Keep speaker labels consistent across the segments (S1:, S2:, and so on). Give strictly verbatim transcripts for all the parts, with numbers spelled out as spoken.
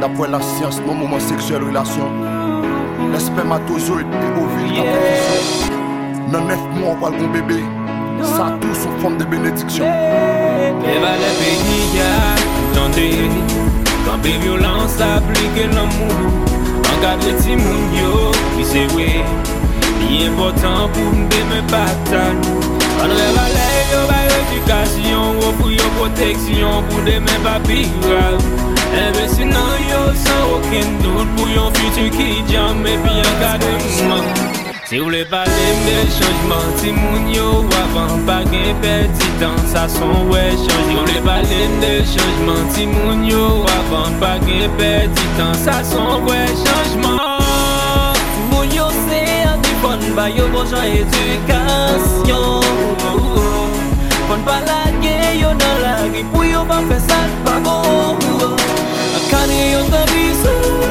S1: D'après la science, non moment sexuel relation. Les spermatozoïdes et ovules d'application. Dans neuf mois, on va le bébé. Ça tout sous forme de bénédiction.
S2: Et va les pays, attendez. Quand les violences appliquent l'amour. Engagez ti moun yo, qui c'est oui. C'est important pour nous de me bataille. On réveille yo ba éducation, pour yo protection, pour de mes papilles. Et sinon yo sans aucun doute pour yon futur qui jamais bien encadrement. Si vous voulez parler de changement, si moun yo avant pas gain petit temps, ça son ouais change. Si vous voulez parler de changement, si moun yo avant pas gain petit temps, ça son ouais changement.
S3: Moun yo c'est un bon ba yo bon genre éducation. Fon pas la guerre yo dans la rue pour yo pas faire ça pas bon. Quand yo t'abise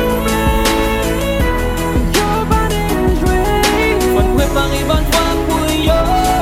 S3: Paris bonne fois pour yo,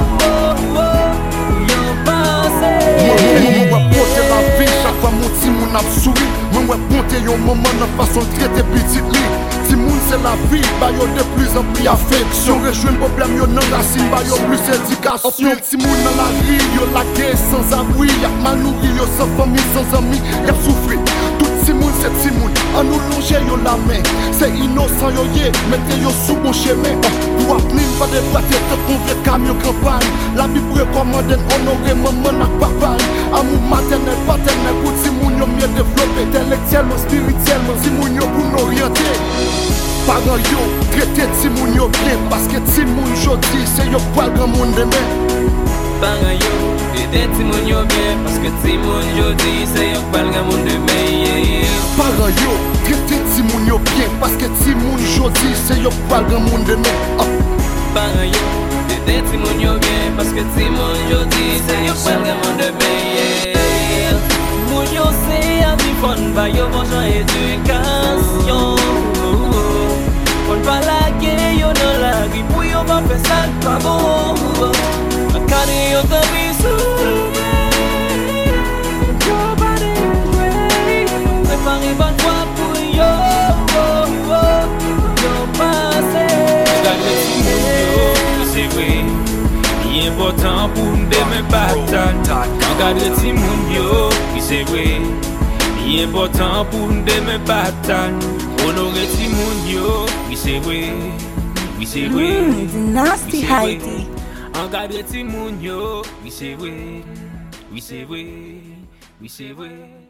S3: yo passé.
S1: Moi ouais porter la vie chaque fois mon petit moun a souri. Moi ouais porter yon moment dans façon traiter petite li. Si moun c'est la vie, bah yo de plus en plus affection. Rejoindre problème yo nan racine, bah yo plus éducation. Si moun dans la rue, yo la guerre sans abri, y'a mal nourri, yo sans famille, sans amis, y'a souffri. Tout si moun c'est si moun, en nous longer yo la main. C'est innocent yo yé, mettez yo sous bon chemin. Pour appeler pas de prater, te convier camion campagne. La Bible recommande honorer maman ak papa. Amour maternel, paternel, pour si moun yo mieux développé. Intellectuellement, spirituellement, si moun yo pour nous orienter. Parents yo, traitez ti moun yo bien. Parce que ti moun jodi, c'est yo pas le grand monde demain.
S3: Parents yo, traitez ti moun yo bien. Parce que ti moun jodi, c'est yo pas le grand monde demain.
S1: Parents yo, traitez ti moun yo bien. Parce que ti moun jodi, c'est yo pas le grand monde demain.
S3: Parents yo, traitez ti moun yo bien. Parce que ti moun jodi, c'est yo pas le grand monde demain. Moun yo c'est un fun, ba yo bon genre éducation. On pas la guerre, yo dans la rue, pour yo pas faire ça pas bon. Quand yo t'abise, yo pas déjouer. Préparez bonne fois pour yo, yo passer.
S2: Regardez si moun yo, c'est vrai. C'est important pour nous de me bataille. Regardez si moun yo, c'est vrai. C'est important pour nous de me bataille. Honorer ti moun yo, oui c'est vrai, oui c'est vrai.
S4: Mm, it's nasty Heidi.
S2: Engagez ti moun yo, oui c'est vrai, oui c'est vrai, oui c'est vrai.